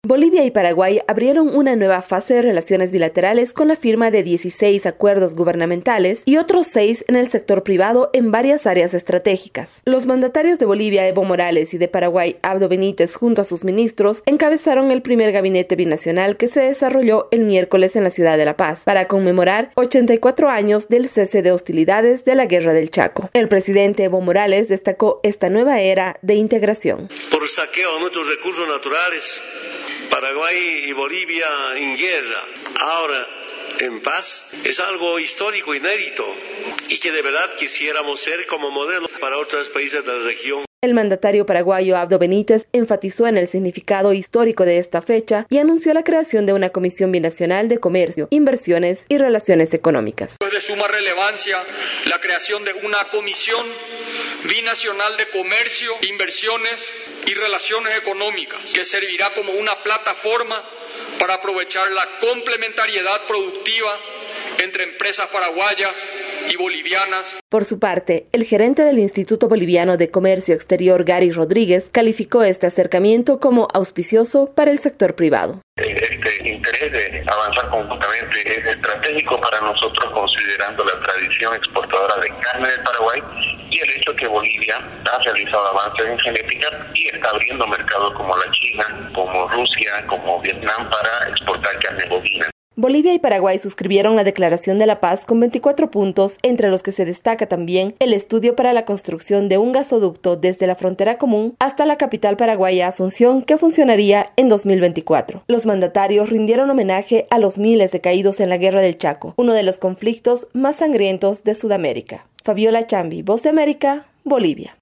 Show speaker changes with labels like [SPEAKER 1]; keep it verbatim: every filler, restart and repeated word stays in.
[SPEAKER 1] Bolivia y Paraguay abrieron una nueva fase de relaciones bilaterales con la firma de dieciséis acuerdos gubernamentales y otros seis en el sector privado en varias áreas estratégicas. Los mandatarios de Bolivia, Evo Morales, y de Paraguay, Abdo Benítez, junto a sus ministros, encabezaron el primer gabinete binacional que se desarrolló el miércoles en la ciudad de La Paz para conmemorar ochenta y cuatro años del cese de hostilidades de la Guerra del Chaco. El presidente Evo Morales destacó esta nueva era de integración.
[SPEAKER 2] Por saqueo a nuestros recursos naturales, Paraguay y Bolivia en guerra, ahora en paz, es algo histórico, inédito, y que de verdad quisiéramos ser como modelo para otros países de la región.
[SPEAKER 1] El mandatario paraguayo Abdo Benítez enfatizó en el significado histórico de esta fecha y anunció la creación de una comisión binacional de comercio, inversiones y relaciones económicas.
[SPEAKER 3] Es de suma relevancia la creación de una comisión binacional de comercio, inversiones y relaciones económicas que servirá como una plataforma para aprovechar la complementariedad productiva entre empresas paraguayas y bolivianas.
[SPEAKER 1] Por su parte, el gerente del Instituto Boliviano de Comercio Exterior, Gary Rodríguez, calificó este acercamiento como auspicioso para el sector privado.
[SPEAKER 4] Este interés de avanzar conjuntamente es estratégico para nosotros, considerando la tradición exportadora de carne de Paraguay y el hecho que Bolivia ha realizado avances en genética y está abriendo mercados como la China, como Rusia, como Vietnam para exportar carne bovina.
[SPEAKER 1] Bolivia y Paraguay suscribieron la Declaración de la Paz con veinticuatro puntos, entre los que se destaca también el estudio para la construcción de un gasoducto desde la frontera común hasta la capital paraguaya Asunción, que funcionaría en dos mil veinticuatro. Los mandatarios rindieron homenaje a los miles de caídos en la Guerra del Chaco, uno de los conflictos más sangrientos de Sudamérica. Fabiola Chambi, Voz de América, Bolivia.